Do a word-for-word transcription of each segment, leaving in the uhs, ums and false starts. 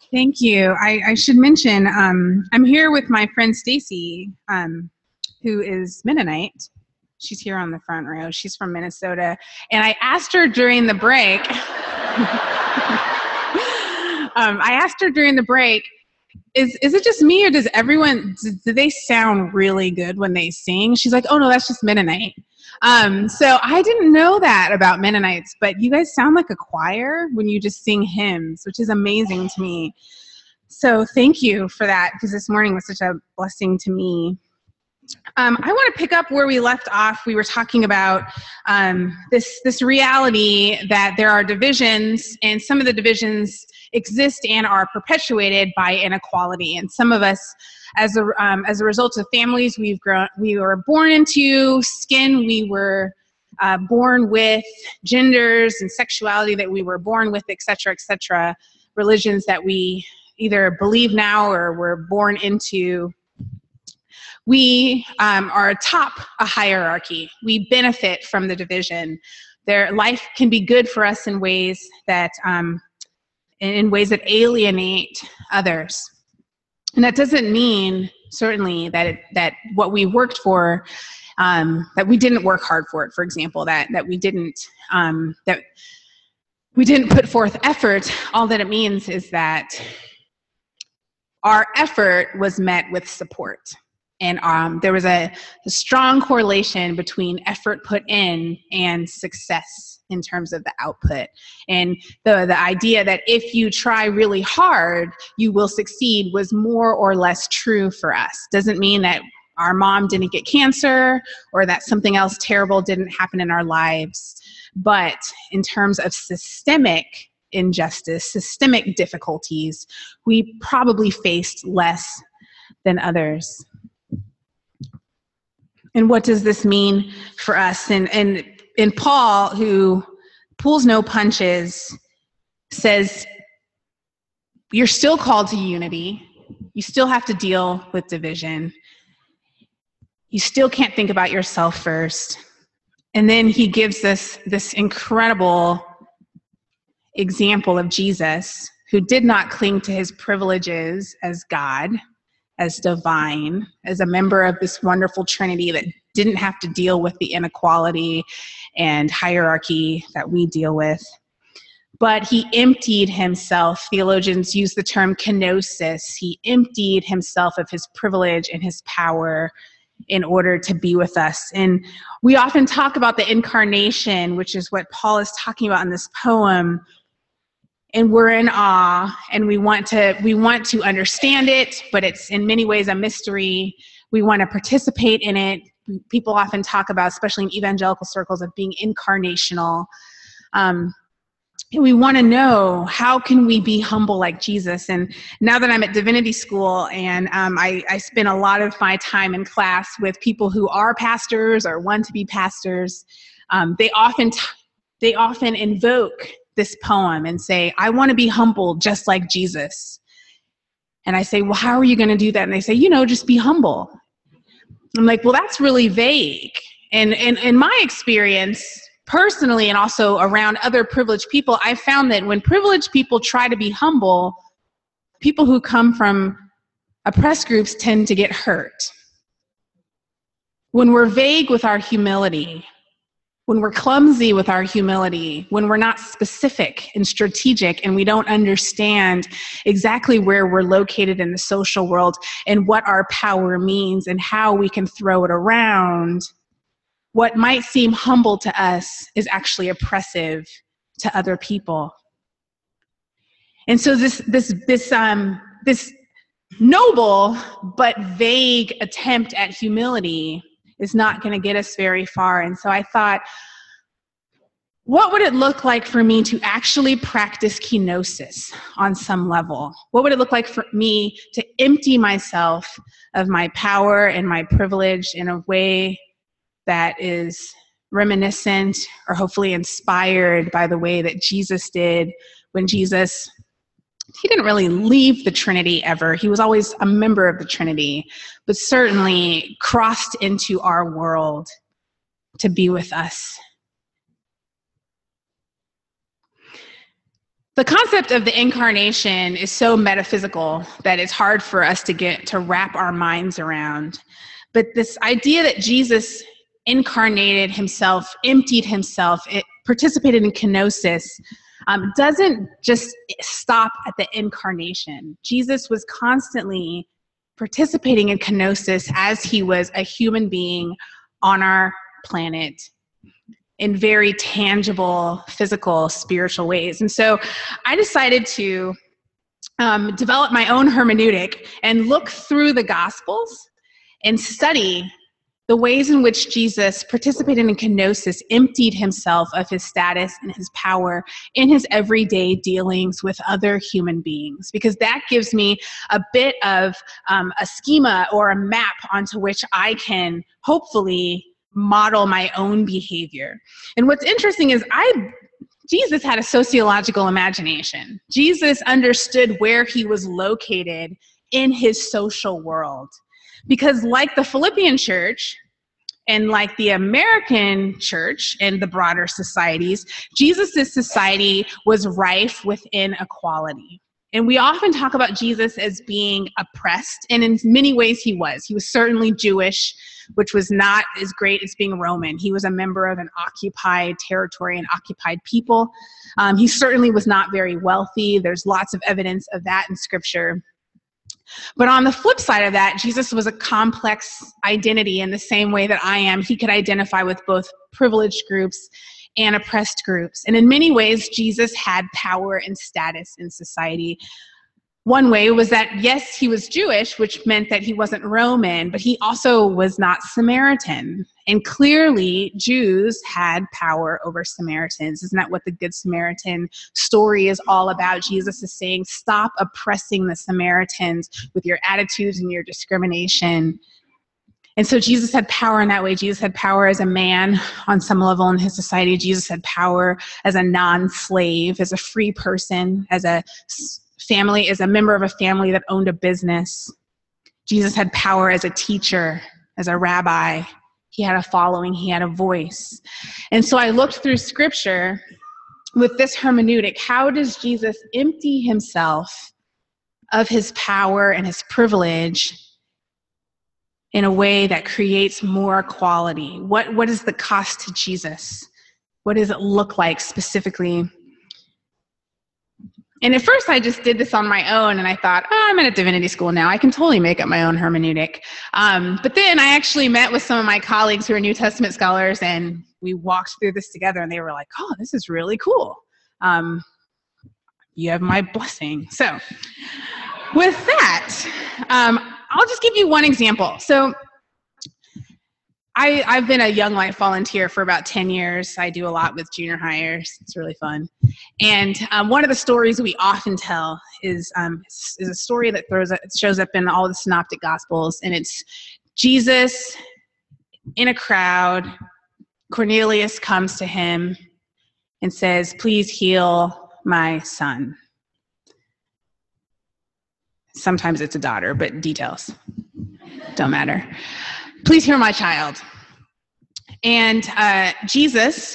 Thank you. I, I should mention um, I'm here with my friend Stacy, um, who is Mennonite. She's here on the front row. She's from Minnesota. And I asked her during the break, um, I asked her during the break, is is it just me or does everyone, do, do they sound really good when they sing? She's like, oh no, that's just Mennonite. Um, so I didn't know that about Mennonites, but you guys sound like a choir when you just sing hymns, which is amazing to me. So thank you for that, because this morning was such a blessing to me. Um, I want to pick up where we left off. We were talking about um, this, this reality that there are divisions, and some of the divisions exist and are perpetuated by inequality. And some of us, as a, um, as a result of families we've grown, we were born into, skin we were uh, born with, genders and sexuality that we were born with, et cetera, et cetera, religions that we either believe now or were born into. We um, are atop a hierarchy. We benefit from the division. Their life can be good for us in ways that um, in ways that alienate others. And that doesn't mean, certainly, that it, that what we worked for, um, that we didn't work hard for it, for example, that that we didn't um, that we didn't put forth effort. All that it means is that our effort was met with support. And um, there was a, a strong correlation between effort put in and success in terms of the output. And the, the idea that if you try really hard, you will succeed was more or less true for us. Doesn't mean that our mom didn't get cancer or that something else terrible didn't happen in our lives. But in terms of systemic injustice, systemic difficulties, we probably faced less than others. And what does this mean for us? And, and, and Paul, who pulls no punches, says, you're still called to unity. You still have to deal with division. You still can't think about yourself first. And then he gives us this incredible example of Jesus, who did not cling to his privileges as God, as divine, as a member of this wonderful Trinity that didn't have to deal with the inequality and hierarchy that we deal with. But he emptied himself. Theologians use the term kenosis. He emptied himself of his privilege and his power in order to be with us. And we often talk about the incarnation, which is what Paul is talking about in this poem. And we're in awe, and we want to we want to understand it, but it's in many ways a mystery. We want to participate in it. People often talk about, especially in evangelical circles, of being incarnational. Um, and we want to know, how can we be humble like Jesus? And now that I'm at divinity school, and um, I, I spend a lot of my time in class with people who are pastors or want to be pastors, um, they often t- they often invoke this poem and say, I want to be humble just like Jesus. And I say, well, how are you going to do that? And they say, you know, just be humble. I'm like, well, that's really vague. And in my experience, personally, and also around other privileged people, I found that when privileged people try to be humble, people who come from oppressed groups tend to get hurt. When we're vague with our humility, when we're clumsy with our humility, when we're not specific and strategic, and we don't understand exactly where we're located in the social world and what our power means and how we can throw it around, what might seem humble to us is actually oppressive to other people. And so this this this um this noble but vague attempt at humility is not going to get us very far. And so I thought, what would it look like for me to actually practice kenosis on some level? What would it look like for me to empty myself of my power and my privilege in a way that is reminiscent or hopefully inspired by the way that Jesus did when Jesus, he didn't really leave the Trinity ever. He was always a member of the Trinity, but certainly crossed into our world to be with us. The concept of the incarnation is so metaphysical that it's hard for us to get to wrap our minds around. But this idea that Jesus incarnated himself, emptied himself, it participated in kenosis, um, doesn't just stop at the incarnation. Jesus was constantly participating in kenosis as he was a human being on our planet in very tangible, physical, spiritual ways. And so I decided to um, develop my own hermeneutic and look through the Gospels and study the ways in which Jesus participated in kenosis, emptied himself of his status and his power in his everyday dealings with other human beings, because that gives me a bit of um, a schema or a map onto which I can hopefully model my own behavior. And what's interesting is I Jesus had a sociological imagination. Jesus understood where he was located in his social world. Because like the Philippian church and like the American church and the broader societies, Jesus' society was rife with inequality. And we often talk about Jesus as being oppressed, and in many ways he was. He was certainly Jewish, which was not as great as being Roman. He was a member of an occupied territory and occupied people. Um, he certainly was not very wealthy. There's lots of evidence of that in Scripture. But on the flip side of that, Jesus was a complex identity in the same way that I am. He could identify with both privileged groups and oppressed groups. And in many ways, Jesus had power and status in society. One way was that, yes, he was Jewish, which meant that he wasn't Roman, but he also was not Samaritan. And clearly, Jews had power over Samaritans. Isn't that what the Good Samaritan story is all about? Jesus is saying, stop oppressing the Samaritans with your attitudes and your discrimination. And so Jesus had power in that way. Jesus had power as a man on some level in his society. Jesus had power as a non-slave, as a free person, as a family, as a member of a family that owned a business. Jesus had power as a teacher, as a rabbi. He had a following, he had a voice. And so I looked through Scripture with this hermeneutic. How does Jesus empty himself of his power and his privilege in a way that creates more equality? What, what is the cost to Jesus? What does it look like specifically? And at first I just did this on my own, and I thought, oh, I'm in a divinity school now. I can totally make up my own hermeneutic. Um, but then I actually met with some of my colleagues who are New Testament scholars, and we walked through this together, and they were like, oh, this is really cool. Um, you have my blessing. So with that, um, I'll just give you one example. So I, I've been a Young Life volunteer for about ten years. I do a lot with junior hires. It's really fun. And um, one of the stories we often tell is um, is a story that throws it shows up in all the Synoptic Gospels, and it's Jesus in a crowd. Cornelius comes to him and says, "Please heal my son." Sometimes it's a daughter, but details don't matter. "Please hear my child." And uh, Jesus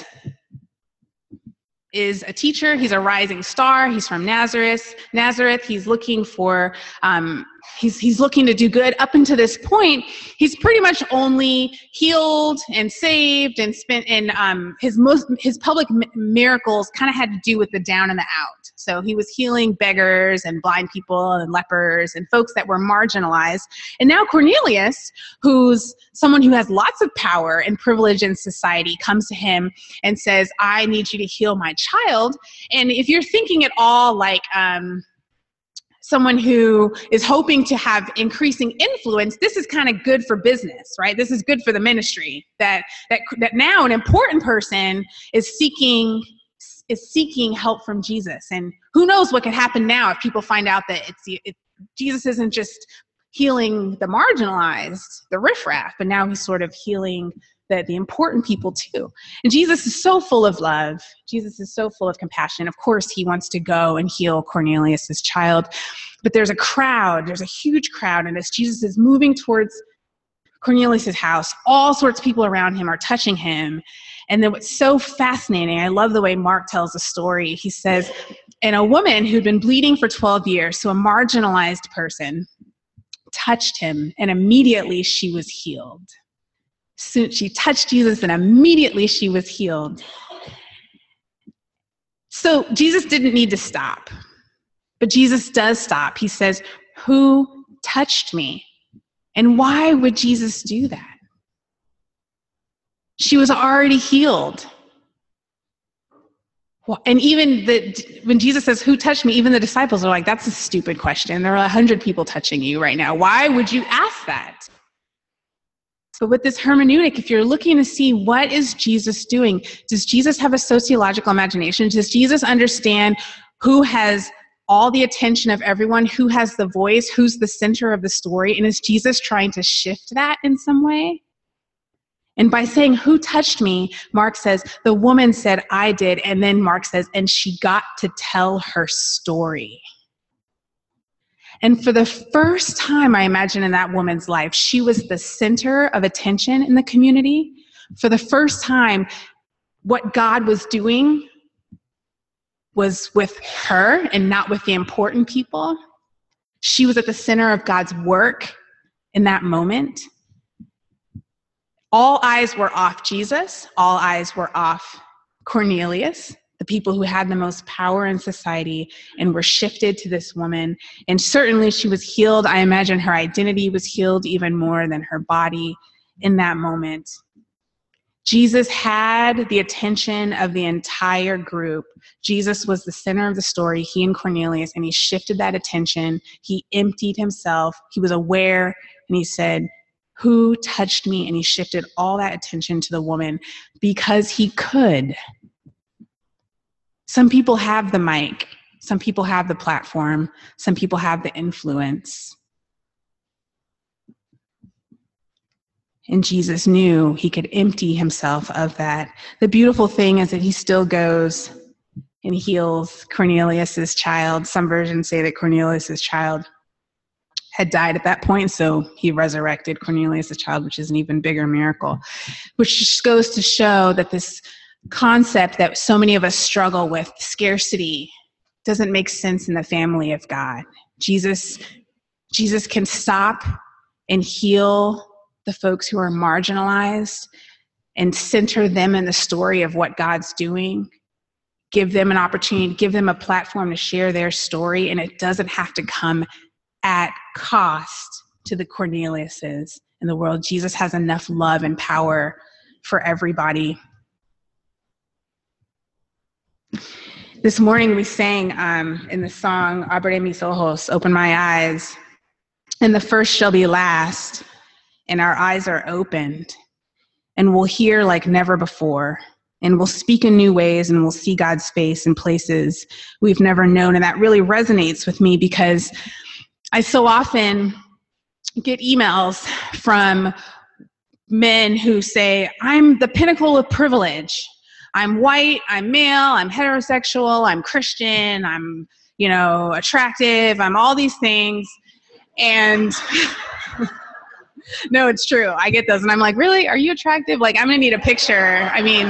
is a teacher. He's a rising star. He's from Nazareth. Nazareth. He's looking for. Um, he's he's looking to do good. Up until this point, he's pretty much only healed and saved and spent. And um, his most his public mi- miracles kind of had to do with the down and the out. So he was healing beggars and blind people and lepers and folks that were marginalized. And now Cornelius, who's someone who has lots of power and privilege in society, comes to him and says, "I need you to heal my child." And if you're thinking at all like um, someone who is hoping to have increasing influence, this is kind of good for business, right? This is good for the ministry, that that that now an important person is seeking is seeking help from Jesus. And who knows what could happen now if people find out that it's it, Jesus isn't just healing the marginalized, the riffraff, but now he's sort of healing the, the important people too. And Jesus is so full of love. Jesus is so full of compassion. Of course, he wants to go and heal Cornelius's child, but there's a crowd, there's a huge crowd. And as Jesus is moving towards Cornelius's house, all sorts of people around him are touching him. And then what's so fascinating, I love the way Mark tells the story. He says, And a woman who'd been bleeding for twelve years, so a marginalized person, touched him, and immediately she was healed. So she touched Jesus, and immediately she was healed. So Jesus didn't need to stop, but Jesus does stop. He says, "Who touched me?" And why would Jesus do that? She was already healed. And even the, when Jesus says, "Who touched me?" even the disciples are like, "That's a stupid question. There are a hundred people touching you right now. Why would you ask that?" But with this hermeneutic, if you're looking to see what is Jesus doing, does Jesus have a sociological imagination? Does Jesus understand who has all the attention of everyone, who has the voice, who's the center of the story? And is Jesus trying to shift that in some way? And by saying, "Who touched me?" Mark says, the woman said, "I did." And then Mark says, and she got to tell her story. And for the first time, I imagine, in that woman's life, she was the center of attention in the community. For the first time, what God was doing was with her and not with the important people. She was at the center of God's work in that moment. All eyes were off Jesus. All eyes were off Cornelius, the people who had the most power in society, and were shifted to this woman. And certainly she was healed. I imagine her identity was healed even more than her body in that moment. Jesus had the attention of the entire group. Jesus was the center of the story, he and Cornelius, and he shifted that attention. He emptied himself. He was aware, and he said, "Who touched me?" And he shifted all that attention to the woman because he could. Some people have the mic. Some people have the platform. Some people have the influence. And Jesus knew he could empty himself of that. The beautiful thing is that he still goes and heals Cornelius's child. Some versions say that Cornelius's child had died at that point, so he resurrected Cornelius' child, which is an even bigger miracle, which just goes to show that this concept that so many of us struggle with, scarcity, doesn't make sense in the family of God. Jesus, Jesus can stop and heal the folks who are marginalized and center them in the story of what God's doing, give them an opportunity, give them a platform to share their story, and it doesn't have to come at cost to the Corneliuses in the world. Jesus has enough love and power for everybody. This morning we sang um, in the song, "Abre mis ojos," "Open my eyes," and the first shall be last, and our eyes are opened, and we'll hear like never before, and we'll speak in new ways, and we'll see God's face in places we've never known. And that really resonates with me because I so often get emails from men who say, "I'm the pinnacle of privilege. I'm white, I'm male, I'm heterosexual, I'm Christian, I'm, you know, attractive, I'm all these things." And no, it's true. I get those. And I'm like, "Really? Are you attractive? Like, I'm going to need a picture." I mean,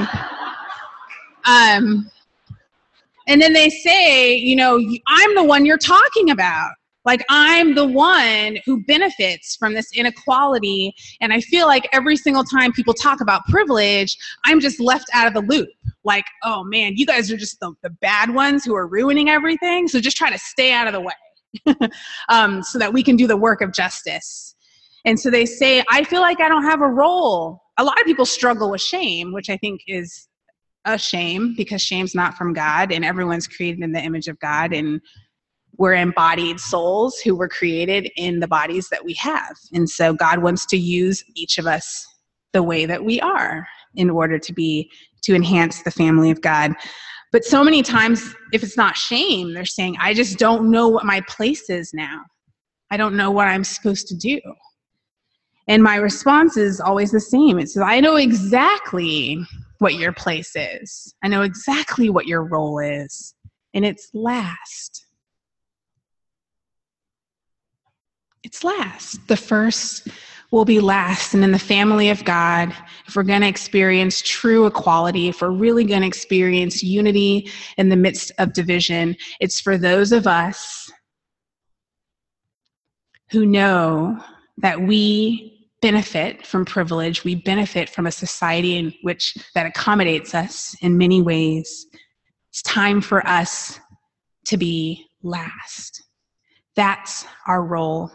um, and then they say, you know, "I'm the one you're talking about. Like, I'm the one who benefits from this inequality. And I feel like every single time people talk about privilege, I'm just left out of the loop. Like, oh man, you guys are just the, the bad ones who are ruining everything. So just try to stay out of the way um, so that we can do the work of justice." And so they say, "I feel like I don't have a role." A lot of people struggle with shame, which I think is a shame because shame's not from God, and everyone's created in the image of God, and we're embodied souls who were created in the bodies that we have. And so God wants to use each of us the way that we are in order to be, to enhance the family of God. But so many times, if it's not shame, they're saying, "I just don't know what my place is now. I don't know what I'm supposed to do." And my response is always the same. It says, "I know exactly what your place is. I know exactly what your role is. And it's last. It's last. The first will be last. And in the family of God, if we're going to experience true equality, if we're really going to experience unity in the midst of division, it's for those of us who know that we benefit from privilege. We benefit from a society in which that accommodates us in many ways. It's time for us to be last. That's our role.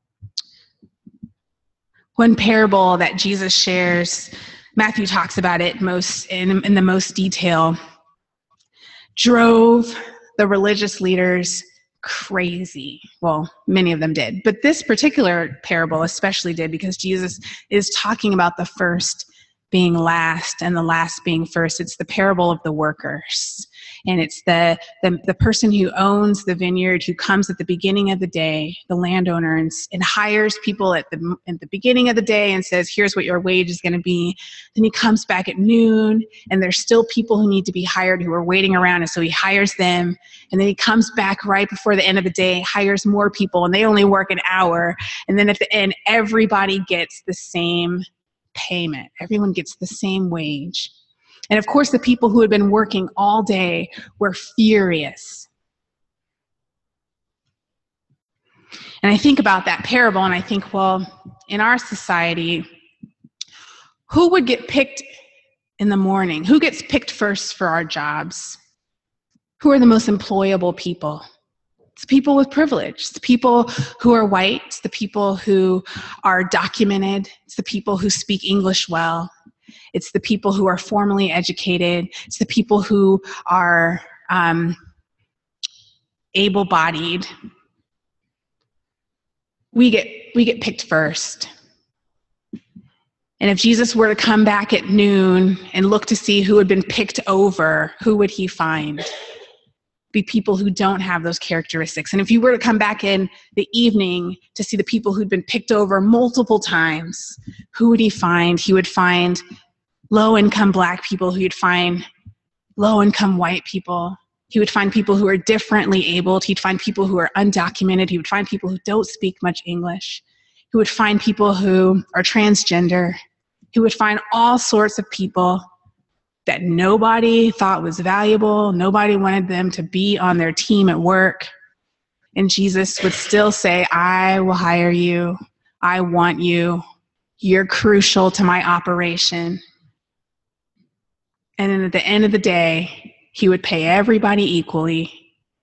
One parable that Jesus shares, Matthew talks about it most in, in the most detail, drove the religious leaders crazy. Well, many of them did, but this particular parable especially did, because Jesus is talking about the first being last and the last being first. It's the parable of the workers. And it's the, the, the person who owns the vineyard, who comes at the beginning of the day, the landowner, and, and hires people at the, at the beginning of the day and says, here's what your wage is going to be. Then he comes back at noon, and there's still people who need to be hired who are waiting around. And so he hires them. And then he comes back right before the end of the day, hires more people, and they only work an hour. And then at the end, everybody gets the same payment. Everyone gets the same wage. And of course, the people who had been working all day were furious. And I think about that parable, and I think, well, in our society, who would get picked in the morning? Who gets picked first for our jobs? Who are the most employable people? It's people with privilege. It's the people who are white. It's the people who are documented. It's the people who speak English well. It's the people who are formally educated. It's the people who are um, able-bodied. We get we get picked first. And if Jesus were to come back at noon and look to see who had been picked over, who would he find? Be people who don't have those characteristics. And if you were to come back in the evening to see the people who'd been picked over multiple times, who would he find? He would find low-income Black people. He would find low-income white people. He would find people who are differently abled. He'd find people who are undocumented. He would find people who don't speak much English. He would find people who are transgender. He would find all sorts of people that nobody thought was valuable. Nobody wanted them to be on their team at work. And Jesus would still say, I will hire you. I want you. You're crucial to my operation. And then at the end of the day, he would pay everybody equally.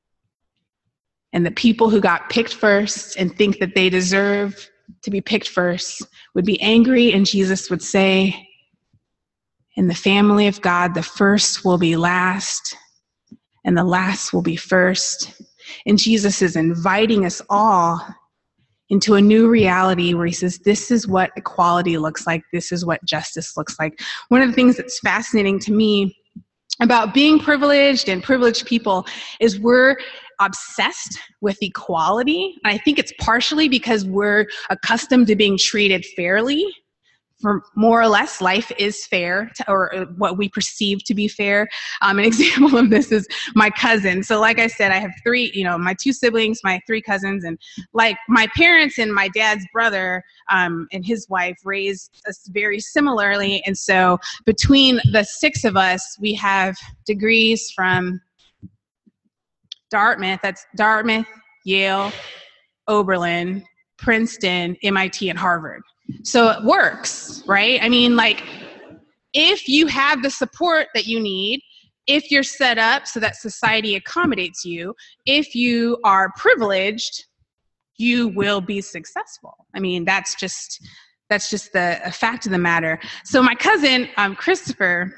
And the people who got picked first and think that they deserve to be picked first would be angry, and Jesus would say, in the family of God, the first will be last, and the last will be first. And Jesus is inviting us all into a new reality where he says, this is what equality looks like. This is what justice looks like. One of the things that's fascinating to me about being privileged and privileged people is we're obsessed with equality. And I think it's partially because we're accustomed to being treated fairly. For more or less, life is fair, to, or what we perceive to be fair. Um, an example of this is my cousin. So like I said, I have three, you know, my two siblings, my three cousins, and like my parents and my dad's brother um, and his wife raised us very similarly. And so between the six of us, we have degrees from Dartmouth, that's Dartmouth, Yale, Oberlin, Princeton, M I T, and Harvard. So it works, right? I mean, like, if you have the support that you need, if you're set up so that society accommodates you, if you are privileged, you will be successful. I mean, that's just that's just the a fact of the matter. So my cousin, um, Christopher,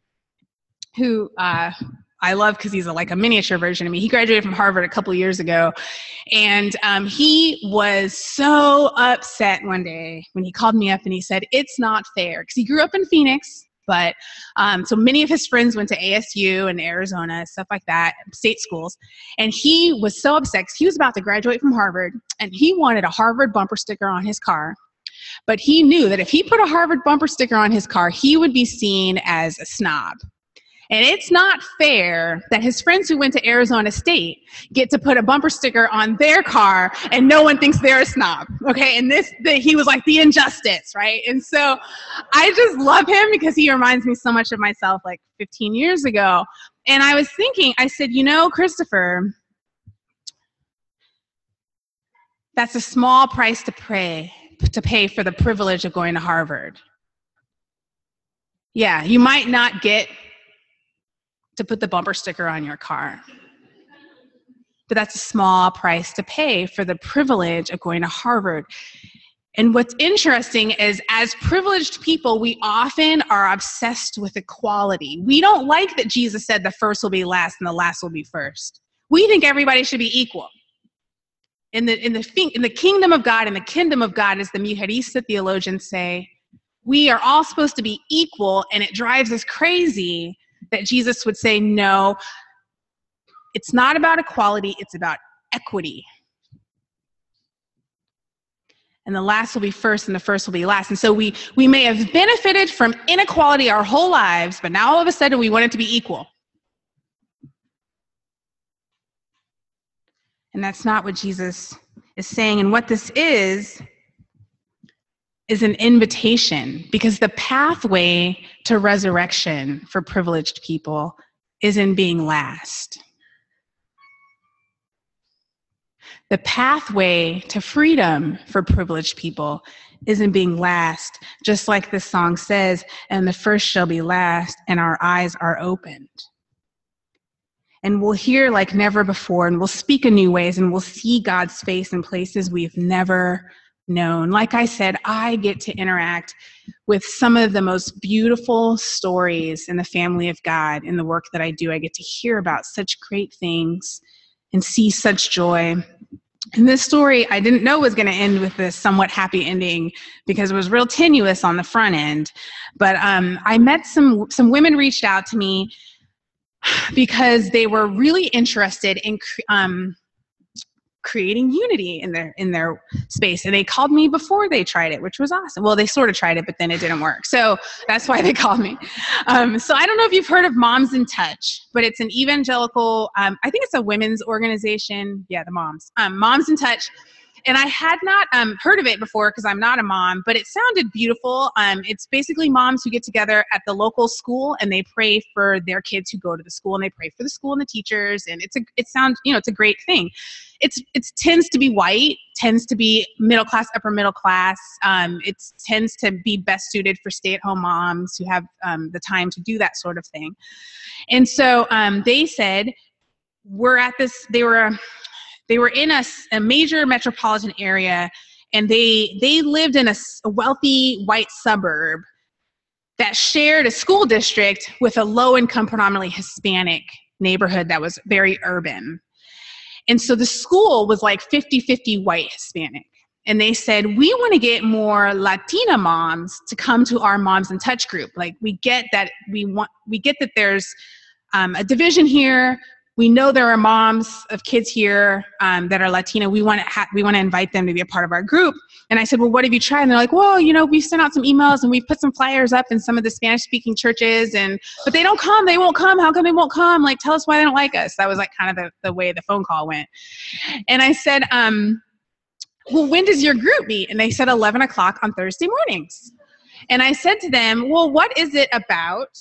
who uh, I love because he's a, like a miniature version of me. He graduated from Harvard a couple years ago. And um, he was so upset one day when he called me up and he said, it's not fair. Because he grew up in Phoenix. But um, so many of his friends went to A S U and Arizona, stuff like that, state schools. And he was so upset because he was about to graduate from Harvard. And he wanted a Harvard bumper sticker on his car. But he knew that if he put a Harvard bumper sticker on his car, he would be seen as a snob. And it's not fair that his friends who went to Arizona State get to put a bumper sticker on their car and no one thinks they're a snob, okay? And this, the, he was like the injustice, right? And so I just love him because he reminds me so much of myself like fifteen years ago. And I was thinking, I said, you know, Christopher, that's a small price to pay, to pay for the privilege of going to Harvard. Yeah, you might not get to put the bumper sticker on your car, but that's a small price to pay for the privilege of going to Harvard. And what's interesting is, as privileged people, we often are obsessed with equality. We don't like that Jesus said the first will be last and the last will be first. We think everybody should be equal. In the, in the, in the kingdom of God, in the kingdom of God, as the Mujerista theologians say, we are all supposed to be equal, and it drives us crazy that Jesus would say, no, it's not about equality, it's about equity. And the last will be first and the first will be last. And so we, we may have benefited from inequality our whole lives, but now all of a sudden we want it to be equal. And that's not what Jesus is saying. And what this is, is an invitation, because the pathway to resurrection for privileged people is in being last. The pathway to freedom for privileged people is in being last, just like this song says, and the first shall be last, and our eyes are opened. And we'll hear like never before, and we'll speak in new ways, and we'll see God's face in places we've never known. Like I said, I get to interact with some of the most beautiful stories in the family of God in the work that I do. I get to hear about such great things and see such joy. And this story, I didn't know was going to end with this somewhat happy ending because it was real tenuous on the front end. But um, I met some, some women reached out to me because they were really interested in um, creating unity in their in their space. And they called me before they tried it, which was awesome. Well, they sort of tried it, but then it didn't work. So that's why they called me. Um, so I don't know if you've heard of Moms in Touch, but it's an evangelical, um, I think it's a women's organization. Yeah, the moms. Um, Moms in Touch. And I had not um, heard of it before because I'm not a mom, but it sounded beautiful. Um, it's basically moms who get together at the local school and they pray for their kids who go to the school, and they pray for the school and the teachers. And it's a, it sounds, you know, it's a great thing. It's, it tends to be white, tends to be middle class, upper middle class. Um, it tends to be best suited for stay-at-home moms who have um, the time to do that sort of thing. And so um, they said, we're at this, they were, They were in a, a major metropolitan area, and they they lived in a, a wealthy white suburb that shared a school district with a low-income, predominantly Hispanic neighborhood that was very urban. And so the school was like fifty-fifty white Hispanic. And they said, we want to get more Latina moms to come to our Moms in Touch group. Like, we get that we want, we get that there's um, a division here. We know there are moms of kids here um, that are Latina. We want to ha- we want to invite them to be a part of our group. And I said, well, what have you tried? And they're like, well, you know, we've sent out some emails and we've put some flyers up in some of the Spanish-speaking churches, and but they don't come. They won't come. How come they won't come? Like, tell us why they don't like us. That was like kind of the, the way the phone call went. And I said, um, well, when does your group meet? And they said eleven o'clock on Thursday mornings. And I said to them, well, what is it about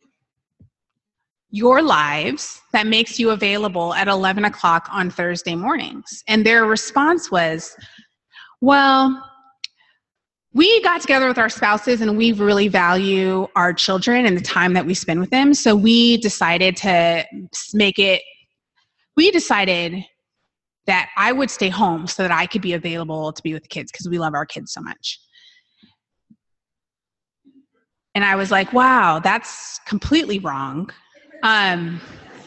your lives that makes you available at eleven o'clock on Thursday mornings? And their response was, well, we got together with our spouses and we really value our children and the time that we spend with them. So we decided to make it, we decided that I would stay home so that I could be available to be with the kids because we love our kids so much. And I was like, wow, that's completely wrong. Um,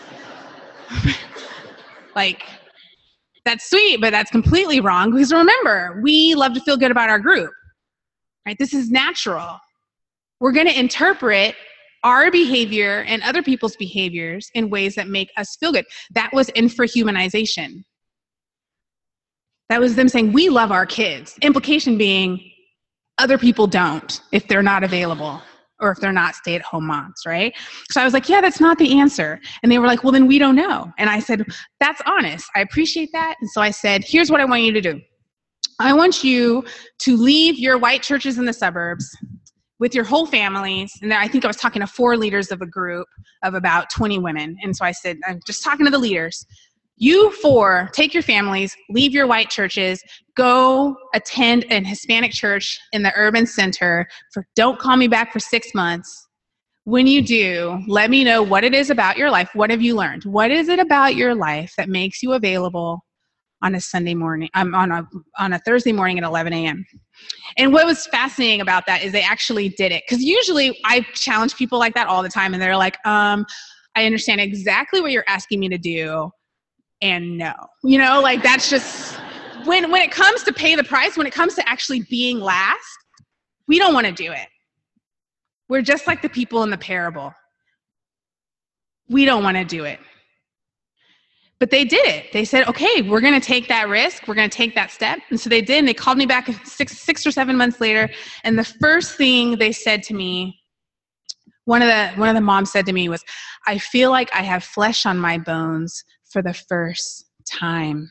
like, that's sweet, but that's completely wrong, because remember, we love to feel good about our group, right? This is natural. We're going to interpret our behavior and other people's behaviors in ways that make us feel good. That was infrahumanization. That was them saying, we love our kids. Implication being, other people don't if they're not available. or if they're not stay-at-home moms, right? So I was like, yeah, that's not the answer. And they were like, well, then we don't know. And I said, that's honest. I appreciate that. And so I said, here's what I want you to do. I want you to leave your white churches in the suburbs with your whole families. And I think I was talking to four leaders of a group of about twenty women. And so I said, I'm just talking to the leaders. You four, take your families, leave your white churches, go attend an Hispanic church in the urban center. For don't call me back for six months. When you do, let me know what it is about your life. What have you learned? What is it about your life that makes you available on a Sunday morning, um, on a on a Thursday morning at eleven a.m.? And what was fascinating about that is they actually did it. Because usually I challenge people like that all the time, and they're like, um, I understand exactly what you're asking me to do, and no. You know, like that's just, when, when it comes to pay the price, when it comes to actually being last, we don't want to do it. We're just like the people in the parable. We don't want to do it. But they did it. They said, okay, we're going to take that risk. We're going to take that step. And so they did. And they called me back six, six or seven months later. And the first thing they said to me, one of the, one of the moms said to me was, I feel like I have flesh on my bones for the first time.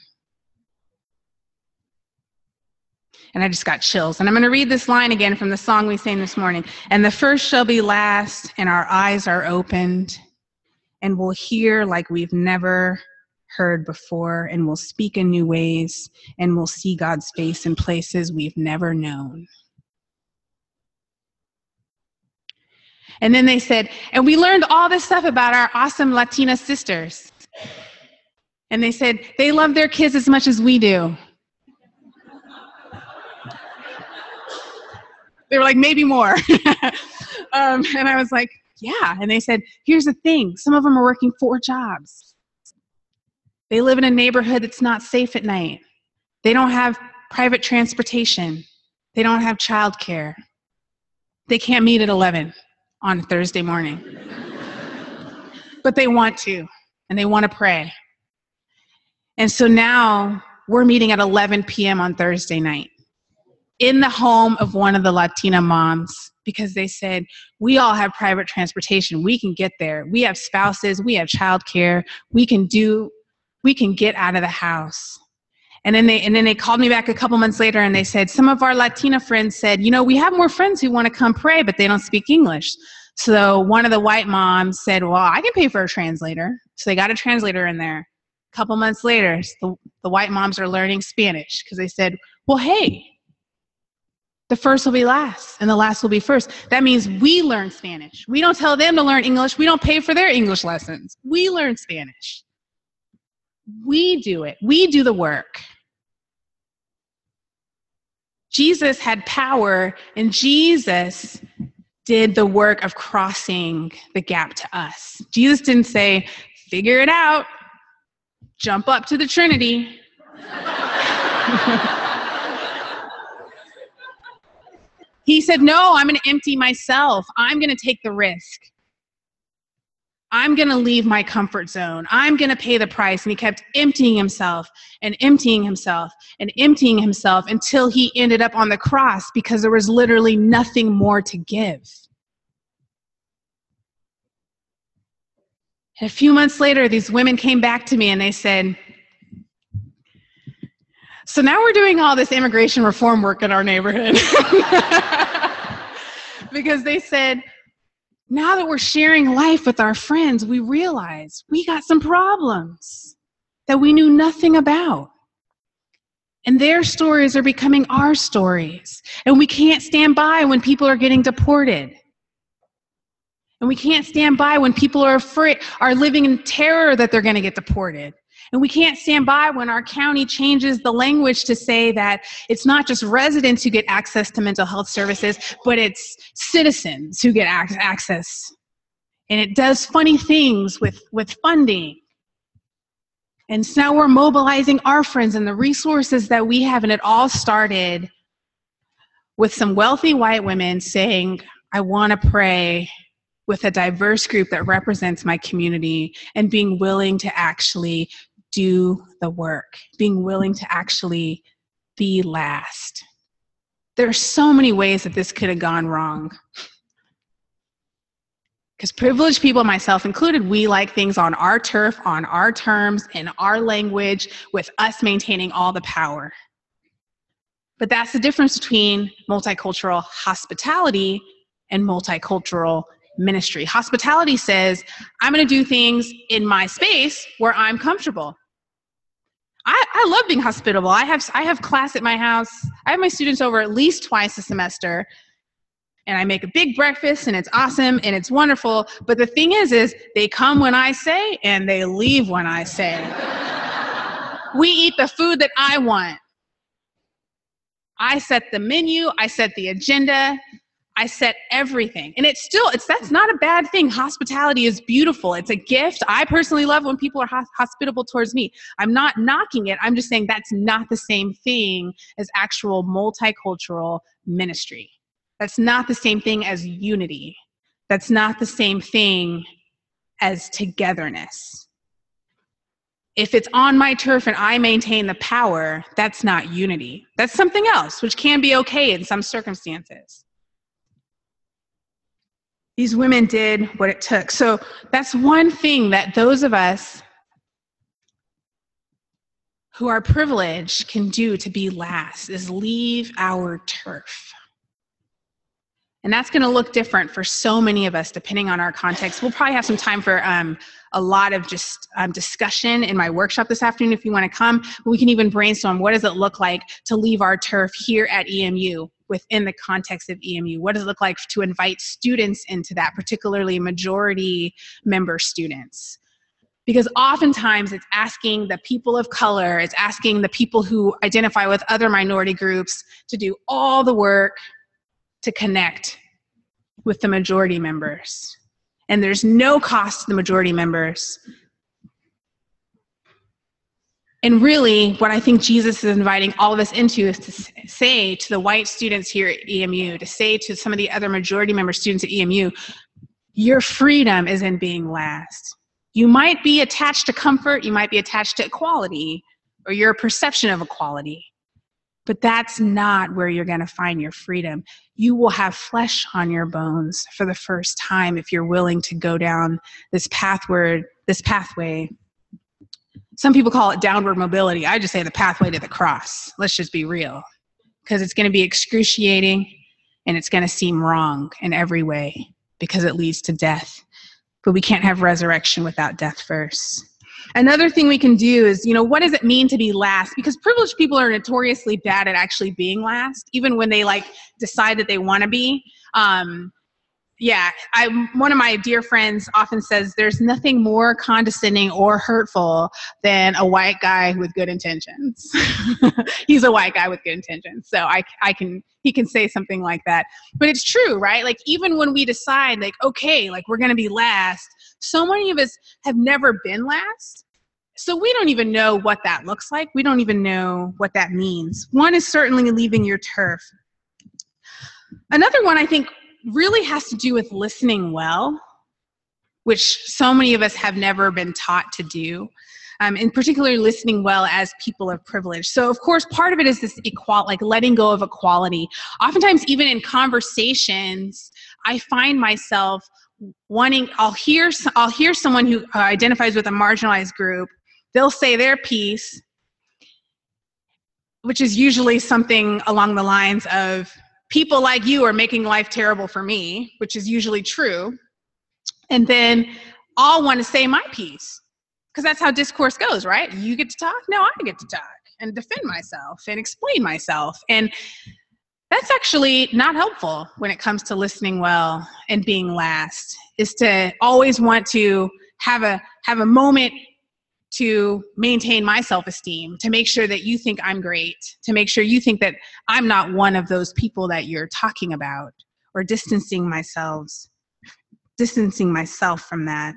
And I just got chills. And I'm going to read this line again from the song we sang this morning. And the first shall be last, and our eyes are opened, and we'll hear like we've never heard before, and we'll speak in new ways, and we'll see God's face in places we've never known. And then they said, and we learned all this stuff about our awesome Latina sisters. And they said, they love their kids as much as we do. They were like, maybe more. um, and I was like, yeah. And they said, here's the thing. Some of them are working four jobs. They live in a neighborhood that's not safe at night. They don't have private transportation. They don't have childcare. They can't meet at eleven on a Thursday morning. But they want to, and they want to pray. And so now we're meeting at eleven p.m. on Thursday night in the home of one of the Latina moms, because they said, we all have private transportation. We can get there. We have spouses. We have childcare. We can do, we can get out of the house. And then they, and then they called me back a couple months later, and they said, some of our Latina friends said, you know, we have more friends who want to come pray, but they don't speak English. So one of the white moms said, well, I can pay for a translator. So they got a translator in there. A couple months later, the, the white moms are learning Spanish, because they said, well, hey, the first will be last, and the last will be first. That means we learn Spanish. We don't tell them to learn English. We don't pay for their English lessons. We learn Spanish. We do it. We do the work. Jesus had power, and Jesus did the work of crossing the gap to us. Jesus didn't say, figure it out, jump up to the Trinity. He said, no, I'm going to empty myself. I'm going to take the risk. I'm going to leave my comfort zone. I'm going to pay the price. And he kept emptying himself and emptying himself and emptying himself until he ended up on the cross, because there was literally nothing more to give. And a few months later, these women came back to me and they said, so now we're doing all this immigration reform work in our neighborhood. Because they said, now that we're sharing life with our friends, we realize we got some problems that we knew nothing about. And their stories are becoming our stories. And we can't stand by when people are getting deported. And we can't stand by when people are afraid, are living in terror that they're going to get deported. And we can't stand by when our county changes the language to say that it's not just residents who get access to mental health services, but it's citizens who get ac- access. And it does funny things with, with funding. And so now we're mobilizing our friends and the resources that we have. And it all started with some wealthy white women saying, I want to pray with a diverse group that represents my community, and being willing to actually do the work, being willing to actually be last. There are so many ways that this could have gone wrong. Because privileged people, myself included, we like things on our turf, on our terms, in our language, with us maintaining all the power. But that's the difference between multicultural hospitality and multicultural ministry. Hospitality says, I'm going to do things in my space where I'm comfortable. I, I love being hospitable. I have I have class at my house. I have my students over at least twice a semester, and I make a big breakfast, and it's awesome, and it's wonderful. But the thing is, is they come when I say, and they leave when I say. We eat the food that I want. I set the menu. I set the agenda. I set everything. And it's still, it's that's not a bad thing. Hospitality is beautiful. It's a gift. I personally love when people are hos- hospitable towards me. I'm not knocking it. I'm just saying that's not the same thing as actual multicultural ministry. That's not the same thing as unity. That's not the same thing as togetherness. If it's on my turf and I maintain the power, that's not unity. That's something else, which can be okay in some circumstances. These women did what it took. So that's one thing that those of us who are privileged can do to be last, is leave our turf. And that's going to look different for so many of us, depending on our context. We'll probably have some time for um, a lot of just um, discussion in my workshop this afternoon if you want to come. We can even brainstorm, what does it look like to leave our turf here at E M U within the context of E M U? What does it look like to invite students into that, particularly majority member students? Because oftentimes it's asking the people of color, it's asking the people who identify with other minority groups to do all the work to connect with the majority members. And there's no cost to the majority members. And really, what I think Jesus is inviting all of us into is to say to the white students here at E M U, to say to some of the other majority member students at E M U, your freedom is in being last. You might be attached to comfort, you might be attached to equality, or your perception of equality. But that's not where you're going to find your freedom. You will have flesh on your bones for the first time if you're willing to go down this pathward, this pathway. Some people call it downward mobility. I just say the pathway to the cross. Let's just be real. Because it's going to be excruciating and it's going to seem wrong in every way because it leads to death. But we can't have resurrection without death first. Another thing we can do is, you know, what does it mean to be last? Because privileged people are notoriously bad at actually being last, even when they like decide that they want to be. Um, yeah, I one of my dear friends often says there's nothing more condescending or hurtful than a white guy with good intentions. He's a white guy with good intentions, so I I can he can say something like that. But it's true, right? Like even when we decide, like okay, like we're gonna be last. So many of us have never been last, so we don't even know what that looks like. We don't even know what that means. One is certainly leaving your turf. Another one I think really has to do with listening well, which so many of us have never been taught to do, um, and particularly listening well as people of privilege. So of course, part of it is this equal, like letting go of equality. Oftentimes, even in conversations, I find myself wanting, I'll hear, I'll hear someone who uh, identifies with a marginalized group, they'll say their piece, which is usually something along the lines of, people like you are making life terrible for me, which is usually true. And then I'll want to say my piece, because that's how discourse goes, right? You get to talk, no, I get to talk and defend myself and explain myself. And that's actually not helpful when it comes to listening well and being last, is to always want to have a have a moment to maintain my self-esteem, to make sure that you think I'm great, to make sure you think that I'm not one of those people that you're talking about, or distancing myself, distancing myself from that.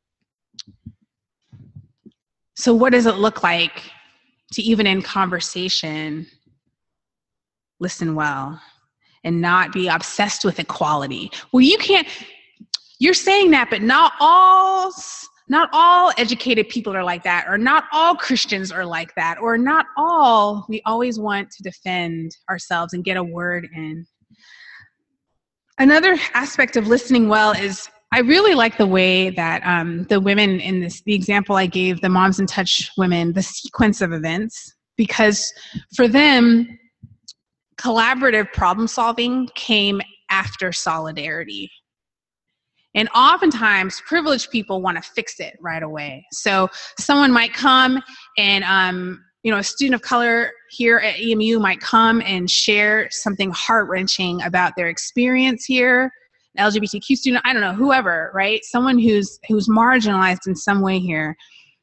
So what does it look like to, even in conversation, listen well and not be obsessed with equality? Well, you can't, you're saying that, but not all, not all educated people are like that, or not all Christians are like that, or not all, we always want to defend ourselves and get a word in. Another aspect of listening well is I really like the way that um, the women in this, the example I gave, the Moms in Touch women, the sequence of events, because for them, collaborative problem solving came after solidarity. And oftentimes, privileged people want to fix it right away. So someone might come and, um, you know, a student of color here at E M U might come and share something heart-wrenching about their experience here. An L G B T Q student, I don't know, whoever, right? Someone who's who's marginalized in some way here.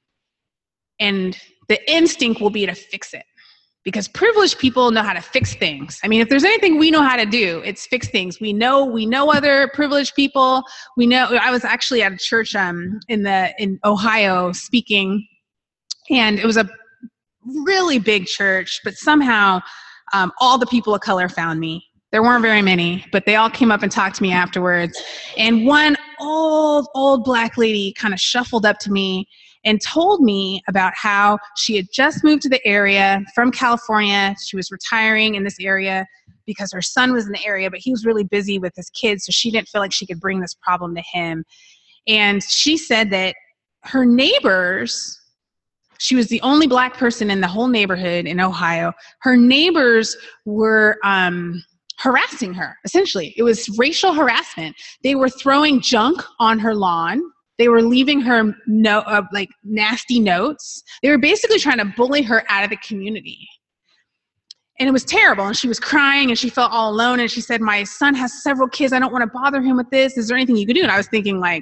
And the instinct will be to fix it. Because privileged people know how to fix things. I mean, if there's anything we know how to do, it's fix things. We know we know other privileged people. We know. I was actually at a church um, in the in Ohio speaking, and it was a really big church. But somehow, um, all the people of color found me. There weren't very many, but they all came up and talked to me afterwards. And one old old black lady kind of shuffled up to me and told me about how she had just moved to the area from California. She was retiring in this area because her son was in the area, but he was really busy with his kids, so she didn't feel like she could bring this problem to him. And she said that her neighbors, she was the only black person in the whole neighborhood in Ohio, her neighbors were um, harassing her, essentially. It was racial harassment. They were throwing junk on her lawn. They were leaving her no, uh, like nasty notes. They were basically trying to bully her out of the community. And it was terrible. And she was crying and she felt all alone. And she said, my son has several kids. I don't want to bother him with this. Is there anything you could do? And I was thinking like,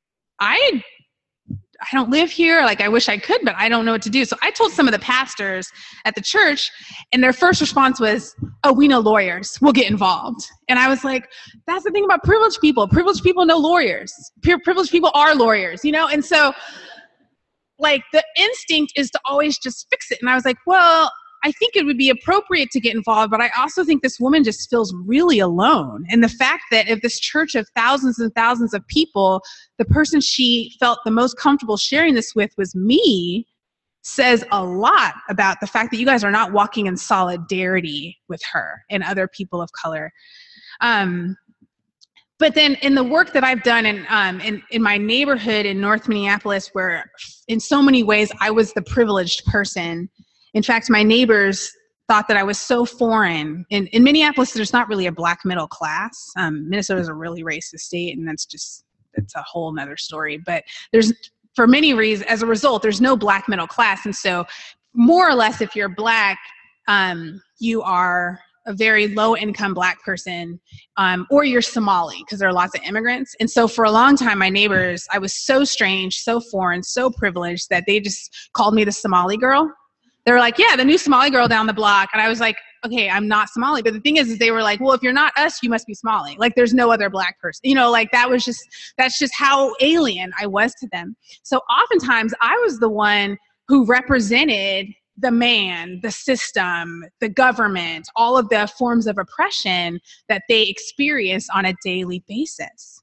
I, I don't live here. Like, I wish I could, but I don't know what to do. So I told some of the pastors at the church, and their first response was, oh, we know lawyers. We'll get involved. And I was like, that's the thing about privileged people. Privileged people know lawyers. Privileged people are lawyers, you know? And so, like, the instinct is to always just fix it. And I was like, well, I think it would be appropriate to get involved, but I also think this woman just feels really alone. And the fact that if this church of thousands and thousands of people, the person she felt the most comfortable sharing this with was me, says a lot about the fact that you guys are not walking in solidarity with her and other people of color. Um, but then in the work that I've done in, um, in, in my neighborhood in North Minneapolis, where in so many ways I was the privileged person. In fact, my neighbors thought that I was so foreign. In, in Minneapolis, there's not really a black middle class. Um, Minnesota is a really racist state, and that's just, it's a whole nother story. But there's, for many reasons, as a result, there's no black middle class. And so more or less, if you're black, um, you are a very low income black person, um, or you're Somali, because there are lots of immigrants. And so for a long time, my neighbors, I was so strange, so foreign, so privileged that they just called me the Somali girl. They were like, yeah, the new Somali girl down the block. And I was like, okay, I'm not Somali. But the thing is, is they were like, well, if you're not us, you must be Somali. Like, there's no other black person. You know, like that was just, that's just how alien I was to them. So oftentimes I was the one who represented the man, the system, the government, all of the forms of oppression that they experience on a daily basis.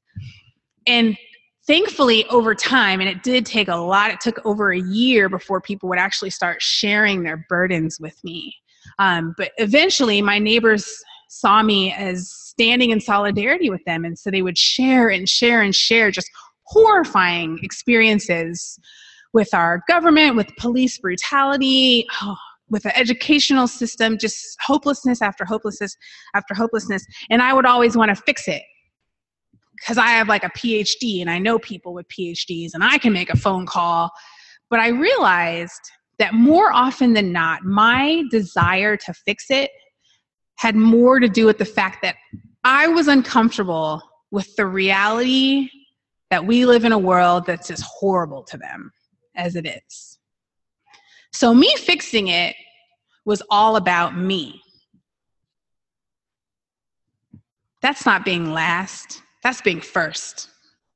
And thankfully, over time, and it did take a lot, it took over a year before people would actually start sharing their burdens with me. Um, but eventually, my neighbors saw me as standing in solidarity with them. And so they would share and share and share just horrifying experiences with our government, with police brutality, oh, with the educational system, just hopelessness after hopelessness after hopelessness. And I would always want to fix it, because I have like a P H D and I know people with P H Ds and I can make a phone call. But I realized that more often than not, my desire to fix it had more to do with the fact that I was uncomfortable with the reality that we live in a world that's as horrible to them as it is. So me fixing it was all about me. That's not being last. That's being first.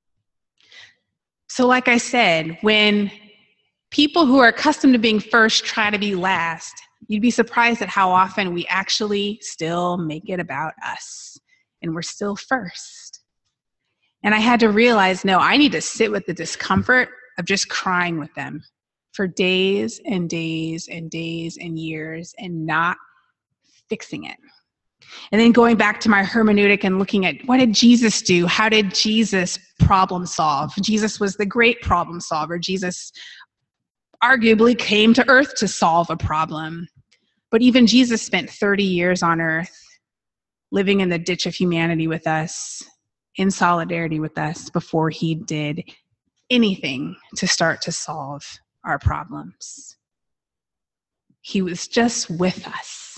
So like I said, when people who are accustomed to being first try to be last, you'd be surprised at how often we actually still make it about us and we're still first. And I had to realize, no, I need to sit with the discomfort of just crying with them for days and days and days and years and not fixing it. And then going back to my hermeneutic and looking at what did Jesus do? How did Jesus problem solve? Jesus was the great problem solver. Jesus arguably came to earth to solve a problem. But even Jesus spent thirty years on earth living in the ditch of humanity with us, in solidarity with us, before he did anything to start to solve our problems. He was just with us.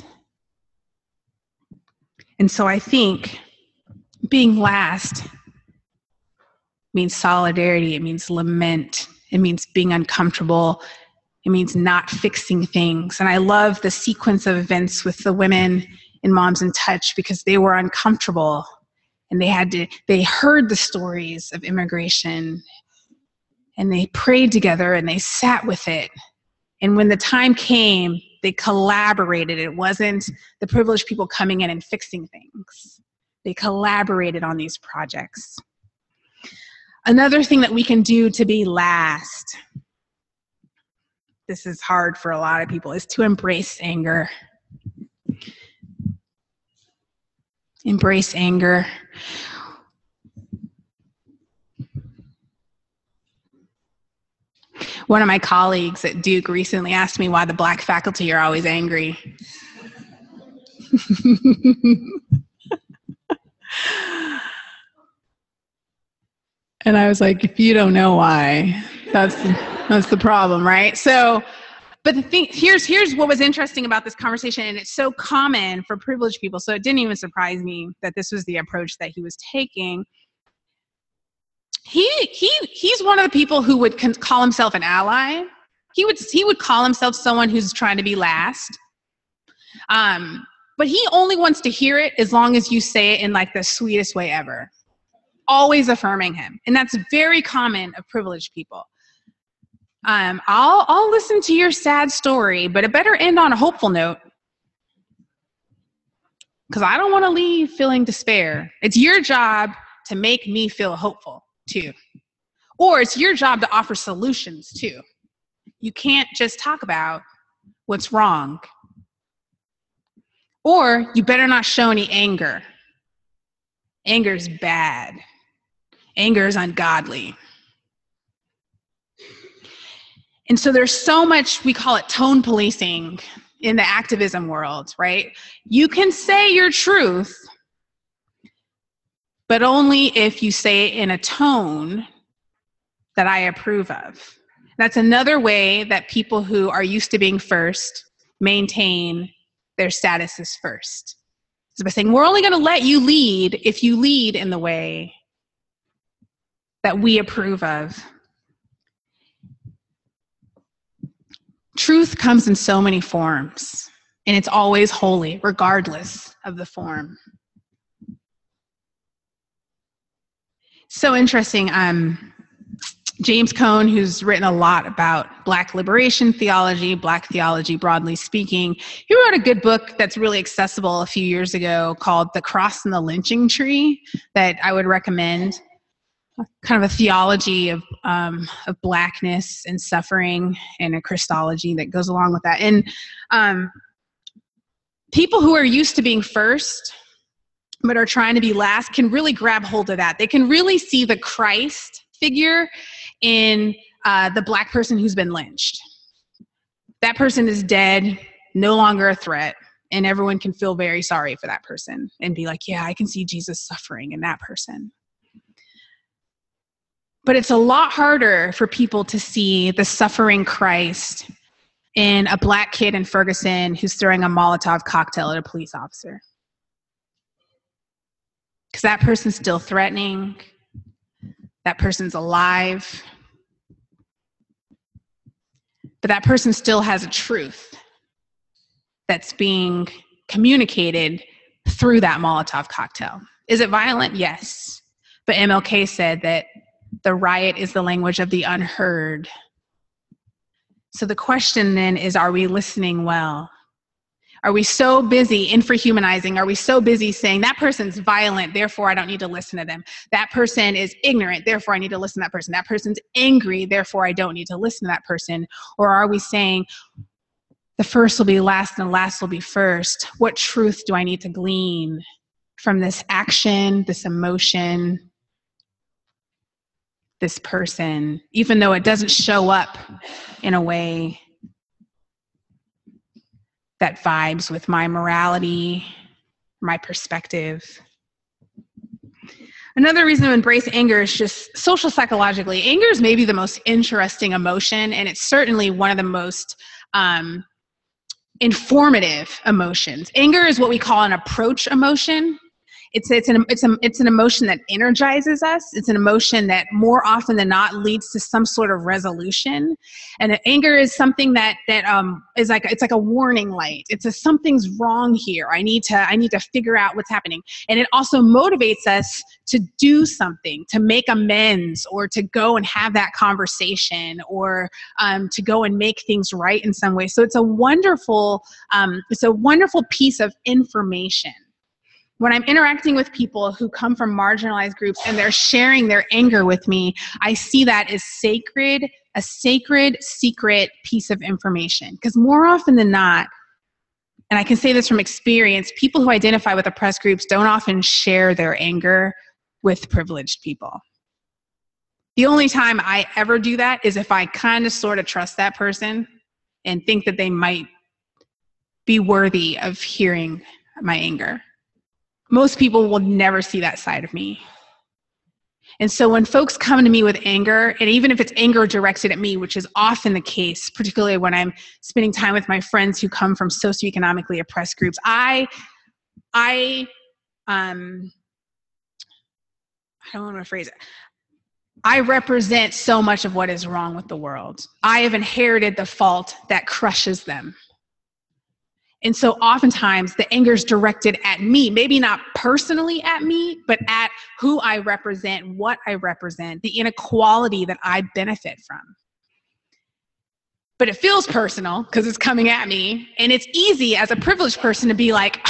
And so I think being last means solidarity. It means lament. It means being uncomfortable. It means not fixing things. And I love the sequence of events with the women in Moms in Touch, because they were uncomfortable and they had to, they heard the stories of immigration and they prayed together and they sat with it. And when the time came, they collaborated. It wasn't the privileged people coming in and fixing things. They collaborated on these projects. Another thing that we can do to be last, this is hard for a lot of people, is to embrace anger. Embrace anger. One of my colleagues at Duke recently asked me why the Black faculty are always angry. And I was like, if you don't know why, that's that's the problem, right? So, but the thing, here's here's what was interesting about this conversation, and it's so common for privileged people, so it didn't even surprise me that this was the approach that he was taking. He he he's one of the people who would con- call himself an ally. He would he would call himself someone who's trying to be last. Um, but he only wants to hear it as long as you say it in like the sweetest way ever. Always affirming him, and that's very common of privileged people. Um, I'll I'll listen to your sad story, but it better end on a hopeful note, because I don't want to leave feeling despair. It's your job to make me feel hopeful too, or it's your job to offer solutions too. You can't just talk about what's wrong, or you better not show any anger. Anger is bad. Anger is ungodly. And so there's so much, we call it tone policing in the activism world, right? You can say your truth, but only if you say it in a tone that I approve of. That's another way that people who are used to being first maintain their status as first. So by saying, we're only going to let you lead if you lead in the way that we approve of. Truth comes in so many forms, and it's always holy, regardless of the form. So interesting. Um, James Cone, who's written a lot about Black liberation theology, Black theology broadly speaking, he wrote a good book that's really accessible a few years ago called The Cross and the Lynching Tree that I would recommend. Kind of a theology of um, of Blackness and suffering, and a Christology that goes along with that. And um, people who are used to being first but are trying to be last can really grab hold of that. They can really see the Christ figure in uh, the Black person who's been lynched. That person is dead, no longer a threat, and everyone can feel very sorry for that person and be like, yeah, I can see Jesus suffering in that person. But it's a lot harder for people to see the suffering Christ in a Black kid in Ferguson who's throwing a Molotov cocktail at a police officer. Because that person's still threatening. That person's alive. But that person still has a truth that's being communicated through that Molotov cocktail. Is it violent? Yes. But M L K said that the riot is the language of the unheard. So the question then is, are we listening well? Are we so busy infrahumanizing? Are we so busy saying that person's violent, therefore I don't need to listen to them? That person is ignorant, therefore I need to listen to that person. That person's angry, therefore I don't need to listen to that person. Or are we saying the first will be last and the last will be first. What truth do I need to glean from this action, this emotion, this person, even though it doesn't show up in a way that vibes with my morality, my perspective? Another reason to embrace anger is just social psychologically. Anger is maybe the most interesting emotion, and it's certainly one of the most um, informative emotions. Anger is what we call an approach emotion. It's it's an it's a it's an emotion that energizes us. It's an emotion that more often than not leads to some sort of resolution. And anger is something that that um is like it's like a warning light. It's a something's wrong here. I need to I need to figure out what's happening. And it also motivates us to do something, to make amends, or to go and have that conversation, or um, to go and make things right in some way. So it's a wonderful um, it's a wonderful piece of information. When I'm interacting with people who come from marginalized groups and they're sharing their anger with me, I see that as sacred, a sacred, secret piece of information. Because more often than not, and I can say this from experience, people who identify with oppressed groups don't often share their anger with privileged people. The only time I ever do that is if I kind of sort of trust that person and think that they might be worthy of hearing my anger. Most people will never see that side of me. And so when folks come to me with anger, and even if it's anger directed at me, which is often the case, particularly when I'm spending time with my friends who come from socioeconomically oppressed groups, I, I, um, I don't want to phrase it. I represent so much of what is wrong with the world. I have inherited the fault that crushes them. And so oftentimes the anger is directed at me, maybe not personally at me, but at who I represent, what I represent, the inequality that I benefit from. But it feels personal because it's coming at me. And it's easy as a privileged person to be like,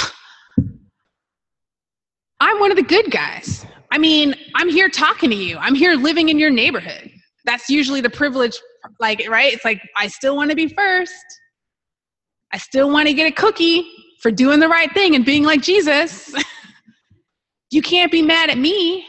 I'm one of the good guys. I mean, I'm here talking to you. I'm here living in your neighborhood. That's usually the privilege, like, right? It's like, I still want to be first. I still want to get a cookie for doing the right thing and being like Jesus. You can't be mad at me.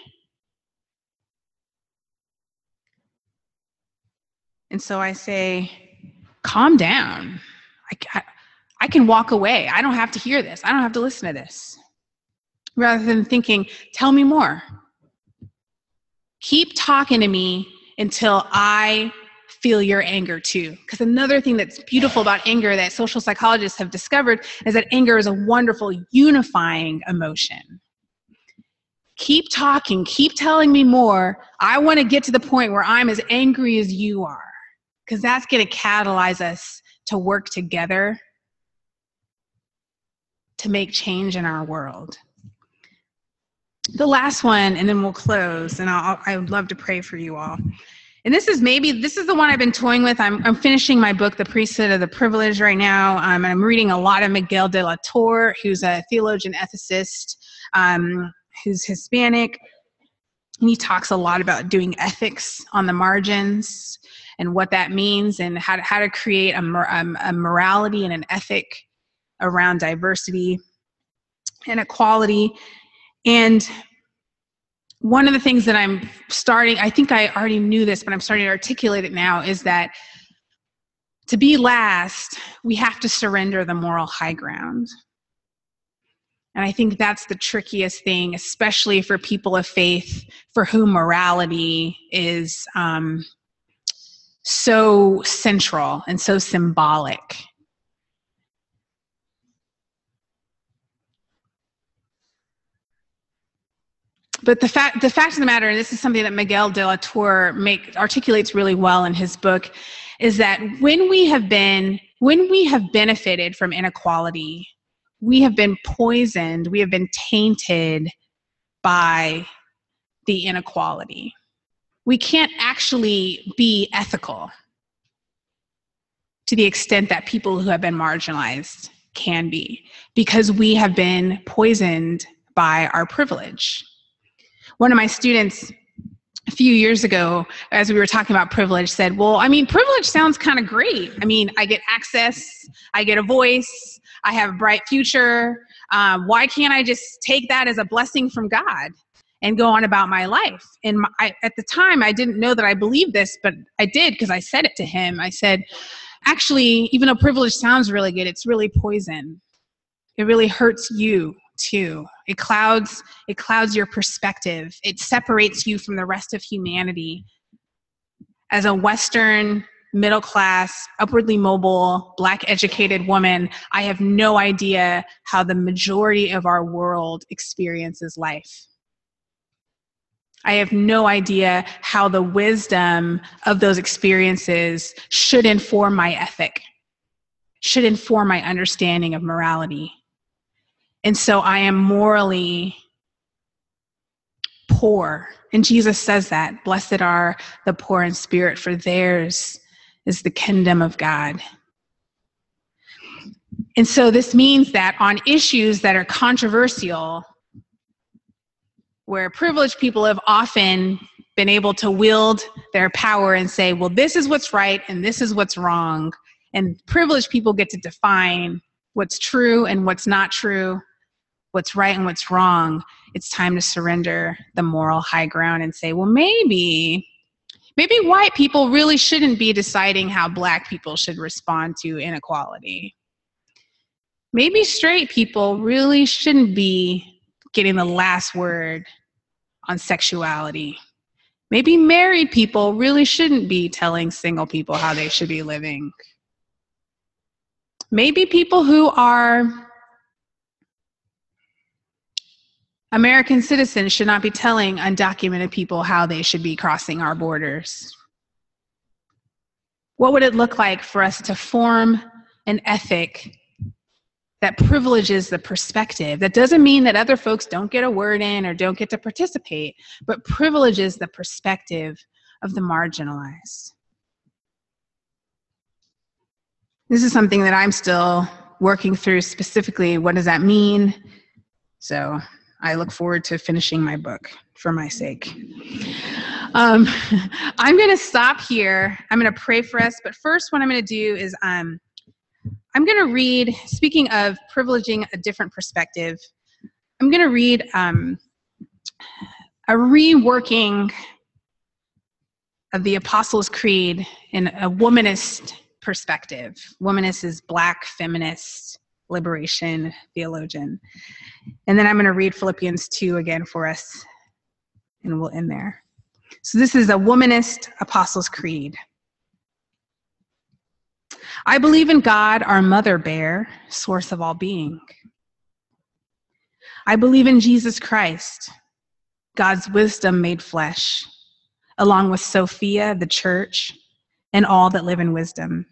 And so I say, calm down. I, I, I can walk away. I don't have to hear this. I don't have to listen to this. Rather than thinking, tell me more. Keep talking to me until I feel your anger too. Because another thing that's beautiful about anger that social psychologists have discovered is that anger is a wonderful unifying emotion. Keep talking, keep telling me more. I want to get to the point where I'm as angry as you are, because that's going to catalyze us to work together to make change in our world. The last one, and then we'll close, and I'll, I would love to pray for you all. And this is maybe, this is the one I've been toying with. I'm, I'm finishing my book, The Priesthood of the Privileged, right now. Um, and I'm reading a lot of Miguel de la Torre, who's a theologian, ethicist, um, who's Hispanic. And he talks a lot about doing ethics on the margins and what that means, and how to, how to create a, a, a morality and an ethic around diversity and equality. And one of the things that I'm starting, I think I already knew this, but I'm starting to articulate it now, is that to be last, we have to surrender the moral high ground. And I think that's the trickiest thing, especially for people of faith for whom morality is um, so central and so symbolic. But the fact, the fact of the matter, and this is something that Miguel de la Torre make, articulates really well in his book, is that when we have been, when we have benefited from inequality, we have been poisoned, we have been tainted by the inequality. We can't actually be ethical to the extent that people who have been marginalized can be, because we have been poisoned by our privilege. One of my students a few years ago, as we were talking about privilege, said, well, I mean, privilege sounds kind of great. I mean, I get access, I get a voice, I have a bright future. Um, why can't I just take that as a blessing from God and go on about my life? And my, I, at the time, I didn't know that I believed this, but I did because I said it to him. I said, actually, even though privilege sounds really good, it's really poison. It really hurts you too. It clouds, it clouds your perspective. It separates you from the rest of humanity. As a Western, middle-class, upwardly mobile, Black educated woman, I have no idea how the majority of our world experiences life. I have no idea how the wisdom of those experiences should inform my ethic, should inform my understanding of morality. And so I am morally poor. And Jesus says that, blessed are the poor in spirit, for theirs is the kingdom of God. And so this means that on issues that are controversial, where privileged people have often been able to wield their power and say, well, this is what's right and this is what's wrong. And privileged people get to define what's true and what's not true, what's right and what's wrong. It's time to surrender the moral high ground and say, well, maybe, maybe white people really shouldn't be deciding how Black people should respond to inequality. Maybe straight people really shouldn't be getting the last word on sexuality. Maybe married people really shouldn't be telling single people how they should be living. Maybe people who are American citizens should not be telling undocumented people how they should be crossing our borders. What would it look like for us to form an ethic that privileges the perspective? That doesn't mean that other folks don't get a word in or don't get to participate, but privileges the perspective of the marginalized. This is something that I'm still working through specifically. What does that mean? So I look forward to finishing my book for my sake. Um, I'm going to stop here. I'm going to pray for us. But first, what I'm going to do is um, I'm going to read, speaking of privileging a different perspective, I'm going to read um, a reworking of the Apostles' Creed in a womanist perspective. Womanist is Black feminist liberation theologian. And then I'm going to read Philippians two again for us, and we'll end there. So this is a womanist Apostles' Creed. I believe in God, our mother bear, source of all being. I believe in Jesus Christ, God's wisdom made flesh, along with Sophia, the church, and all that live in wisdom.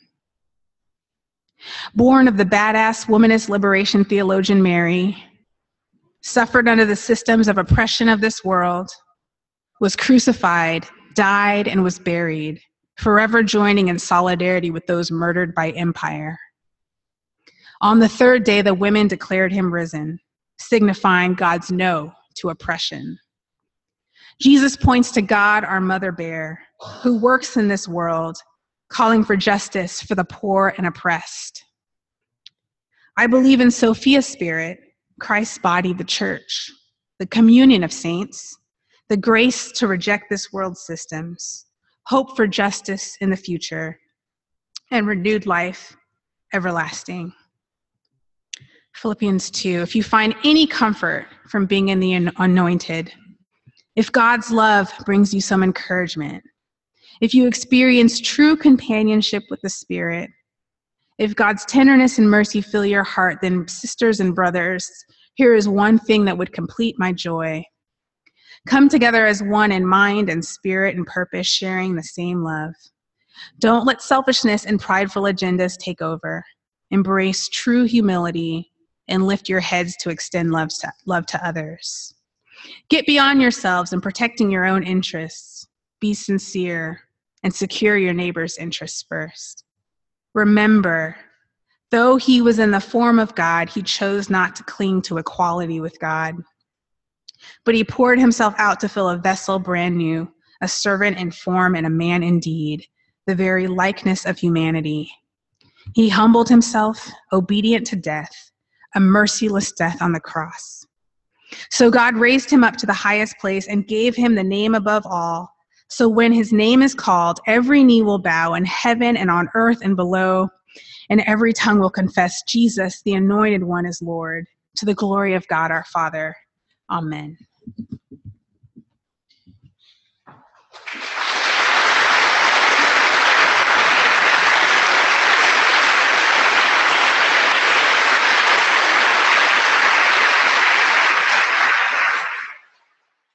Born of the badass womanist liberation theologian Mary, suffered under the systems of oppression of this world, was crucified, died, and was buried, forever joining in solidarity with those murdered by empire. On the third day, the women declared him risen, signifying God's no to oppression. Jesus points to God, our mother bear, who works in this world, calling for justice for the poor and oppressed. I believe in Sophia's spirit, Christ's body, the church, the communion of saints, the grace to reject this world's systems, hope for justice in the future, and renewed life everlasting. Philippians two, if you find any comfort from being in the anointed, if God's love brings you some encouragement, if you experience true companionship with the Spirit, if God's tenderness and mercy fill your heart, then sisters and brothers, here is one thing that would complete my joy. Come together as one in mind and spirit and purpose, sharing the same love. Don't let selfishness and prideful agendas take over. Embrace true humility and lift your heads to extend love to, love to others. Get beyond yourselves and protecting your own interests. Be sincere and secure your neighbor's interests first. Remember, though he was in the form of God, he chose not to cling to equality with God, but he poured himself out to fill a vessel brand new, a servant in form and a man indeed, the very likeness of humanity. He humbled himself, obedient to death, a merciless death on the cross. So God raised him up to the highest place and gave him the name above all. So when his name is called, every knee will bow in heaven and on earth and below, and every tongue will confess Jesus, the Anointed One, is Lord, to the glory of God our Father. Amen.